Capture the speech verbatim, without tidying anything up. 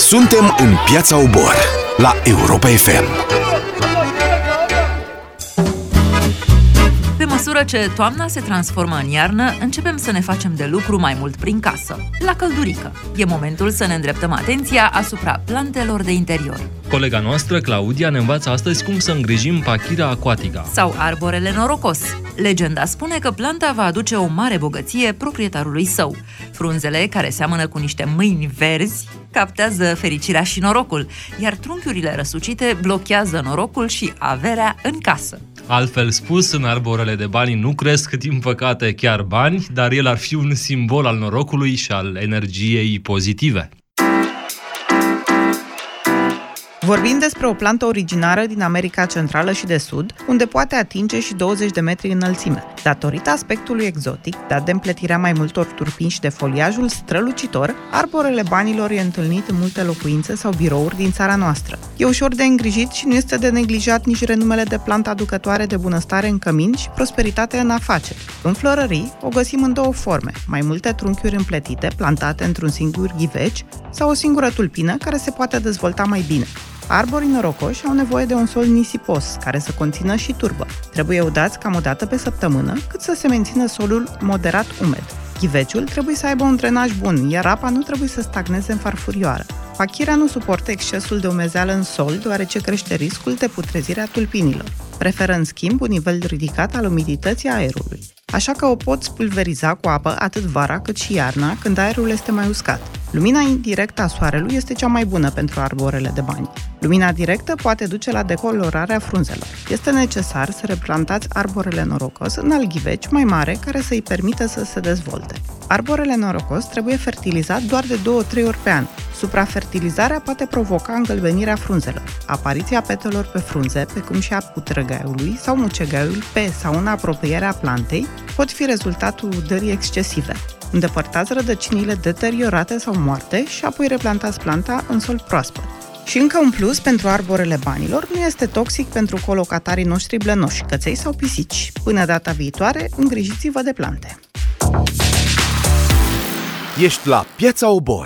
Suntem în Piața Obor, la Europa F M. Pe măsură ce toamna se transformă în iarnă, începem să ne facem de lucru mai mult prin casă, la căldurică. E momentul să ne îndreptăm atenția asupra plantelor de interior. Colega noastră, Claudia, ne învață astăzi cum să îngrijim Pachira aquatica. Sau arborele norocos. Legenda spune că planta va aduce o mare bogăție proprietarului său. Frunzele, care seamănă cu niște mâini verzi, captează fericirea și norocul, iar trunchiurile răsucite blochează norocul și averea în casă. Altfel spus, în arborele de bani nu cresc, din păcate, chiar bani, dar el ar fi un simbol al norocului și al energiei pozitive. Vorbim despre o plantă originară din America Centrală și de Sud, unde poate atinge și douăzeci de metri înălțime. Datorită aspectului exotic, dat de împletirea mai multor turpini și de foliajul strălucitor, arborele banilor e întâlnit în multe locuințe sau birouri din țara noastră. E ușor de îngrijit și nu este de neglijat nici renumele de plantă aducătoare de bunăstare în cămin și prosperitate în afaceri. În florării o găsim în două forme, mai multe trunchiuri împletite, plantate într-un singur ghiveci, sau o singură tulpină care se poate dezvolta mai bine. Arborii norocoși au nevoie de un sol nisipos, care să conțină și turbă. Trebuie udați cam o dată pe săptămână, cât să se mențină solul moderat umed. Ghiveciul trebuie să aibă un drenaj bun, iar apa nu trebuie să stagneze în farfurioară. Pachira nu suportă excesul de umezeală în sol, deoarece crește riscul de putrezire a tulpinilor. Preferă, în schimb, un nivel ridicat al umidității aerului. Așa că o poți pulveriza cu apă atât vara cât și iarna, când aerul este mai uscat. Lumina indirectă a soarelui este cea mai bună pentru arborele de bani. Lumina directă poate duce la decolorarea frunzelor. Este necesar să replantați arborele norocos în alt ghiveci mai mare care să îi permită să se dezvolte. Arborele norocos trebuie fertilizat doar de două-trei ori pe an. Suprafertilizarea poate provoca îngălbenirea frunzelor, apariția petelor pe frunze, precum și a putrăgaiului sau mucegaiul pe sau în apropierea plantei, pot fi rezultatul udării excesive. Îndepărtați rădăcinile deteriorate sau moarte și apoi replantați planta în sol proaspăt. Și încă un plus pentru arborele banilor, nu este toxic pentru colocatarii noștri blănoși, căței sau pisici. Până data viitoare, îngrijiți-vă de plante! Ești la Piața Obor.